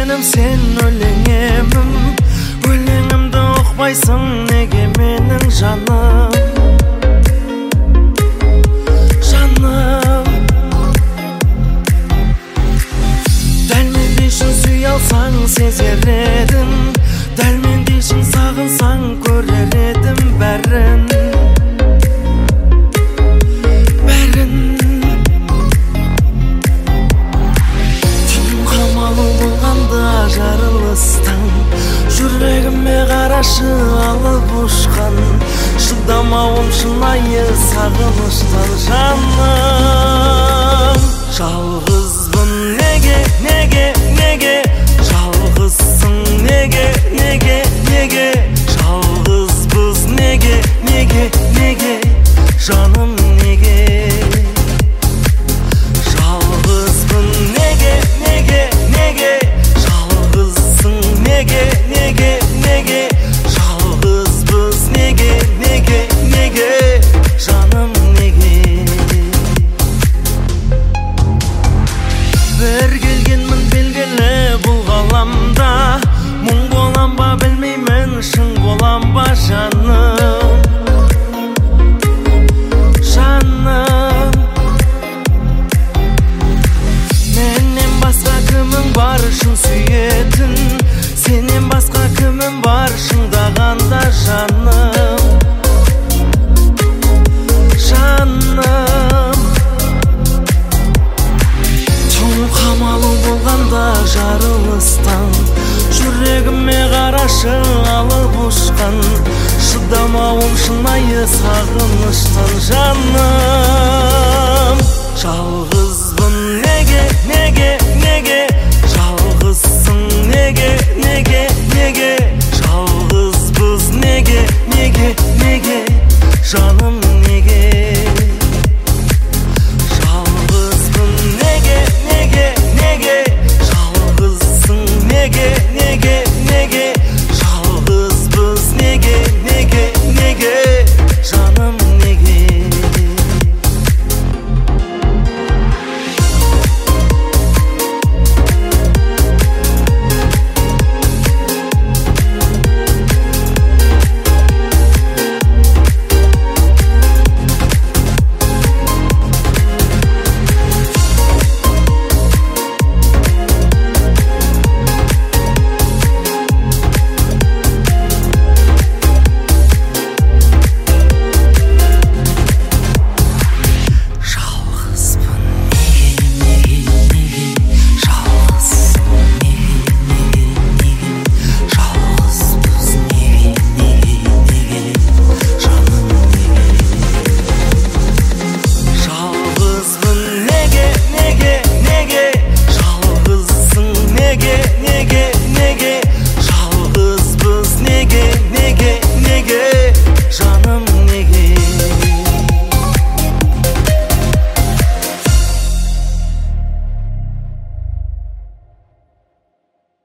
менім сен өлеңемім, өлеңімді ұқпайсың неге менің жаным, жаным. Дәл мен дейшін сүй алсаң сезер едің, дәл мен дейшін сағынсаң көрер едім бәрін. Жүрегіме қарашы алып ұшқан, шыдамауым шынайы сағыныштан жаным. Жалғызбын неге, неге, неге, жалғызсың неге, неге, неге, жалғызбыз неге, неге, неге, жаным неге. Жалғызбын неге, неге, неге, жалғызсың неге, неге, неге, жалғызбыз неге, неге, неге, жаным неге. Бір келгенмін белгілі бұл ғаламда, мұң болам ба білмеймін, шын болам ба жаным, жаным. Менен басқа кімің бар шын сүйетін, сенен басқа кімім бар шыңдағанда жаным, жаным. Түн қамалы болғанда жарылыстан, жүрегіме қарашы алып ұшқан, шыдамауым шынайы сағыныштан жаным. Жалғызбын неге, неге, неге, жалғызсың неге, неге, неге, жалғызбыз неге, неге, неге, жаным.